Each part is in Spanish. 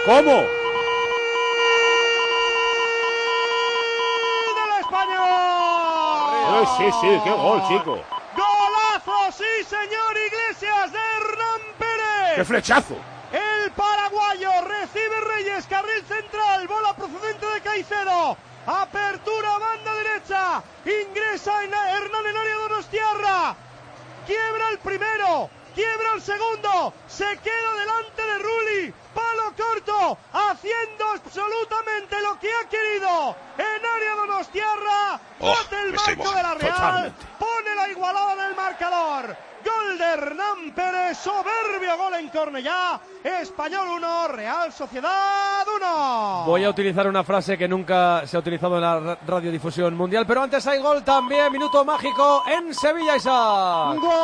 ¿Cómo? ¡Del Español! Sí, qué gol, chico. ¡Golazo, sí, señor Iglesias, de Hernán Pérez! ¡Qué flechazo! El paraguayo recibe Reyes, carril central, bola procedente de Caicedo. Apertura, banda derecha. Ingresa en Hernán en área donostiarra. Quiebra el primero, quiebra el segundo. Se queda delante de Rulli. Palo corto, haciendo absolutamente lo que ha querido. En área donostiarra, bate el marco de la Real. Totalmente. Pone la igualada en el marcador. Gol de Hernán Pérez, soberbio gol en Cornellá. Español 1, Real Sociedad 1. Voy a utilizar una frase que nunca se ha utilizado en la radiodifusión mundial, pero antes hay gol también, minuto mágico en Sevilla, Isaac. Gol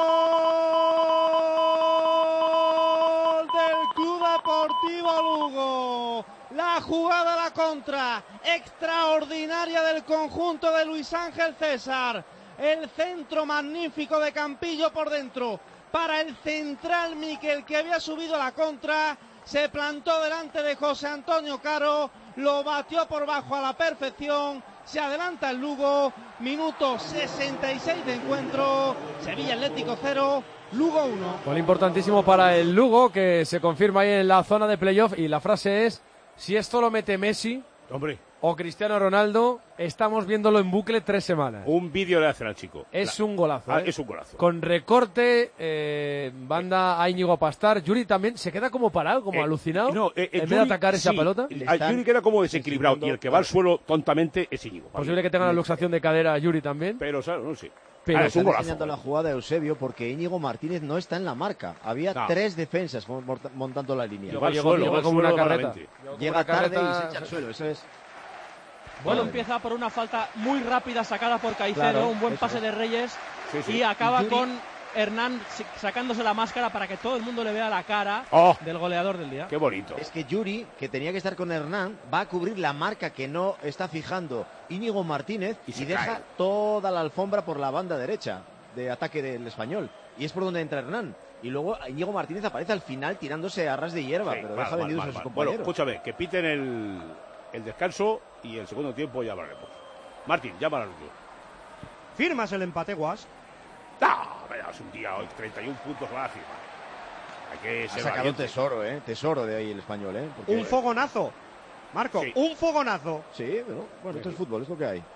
del Club Deportivo Lugo. La jugada, la contra extraordinaria del conjunto de Luis Ángel César. El centro magnífico de Campillo por dentro para el central Miquel, que había subido a la contra, se plantó delante de José Antonio Caro, lo batió por bajo a la perfección, se adelanta el Lugo, minuto 66 de encuentro, Sevilla Atlético 0, Lugo 1. Gol importantísimo para el Lugo, que se confirma ahí en la zona de playoff, y la frase es: si esto lo mete Messi, hombre, o Cristiano Ronaldo, estamos viéndolo en bucle 3 semanas. Un vídeo le hacen al chico. Es un golazo. Es un golazo. Con recorte, banda a Íñigo Pastar. Yuri también se queda como parado, como alucinado. No, en vez de atacar esa pelota. Yuri queda como desequilibrado y el que va al suelo tontamente es Íñigo. Posible que tenga una luxación de cadera Yuri también. Pero, ¿sabes? No sé. Pero es un golazo. Enseñando la jugada de Eusebio porque Íñigo Martínez no está en la marca. Había 3 defensas montando la línea. Llega como una carreta. Llega tarde y se echa al suelo, eso es. Bueno, empieza por una falta muy rápida sacada por Caicedo, claro, un buen pase de Reyes, y acaba con Hernán sacándose la máscara para que todo el mundo le vea la cara del goleador del día. ¡Qué bonito! Es que Yuri, que tenía que estar con Hernán, va a cubrir la marca que no está fijando Íñigo Martínez y deja toda la alfombra por la banda derecha de ataque del Español. Y es por donde entra Hernán. Y luego Íñigo Martínez aparece al final tirándose a ras de hierba, pero deja vendidos a sus compañeros. Bueno, escúchame, que piten el descanso y el segundo tiempo ya hablaremos. Martín, llama a la luz. ¿Firmas el empate, Guas? Es un día hoy, 31 puntos va a firmar. Hay que ser ha sacado valiente. tesoro de ahí el Español, Porque... Un fogonazo, Marco, un fogonazo. Sí, pero bueno, esto es fútbol, es lo que hay.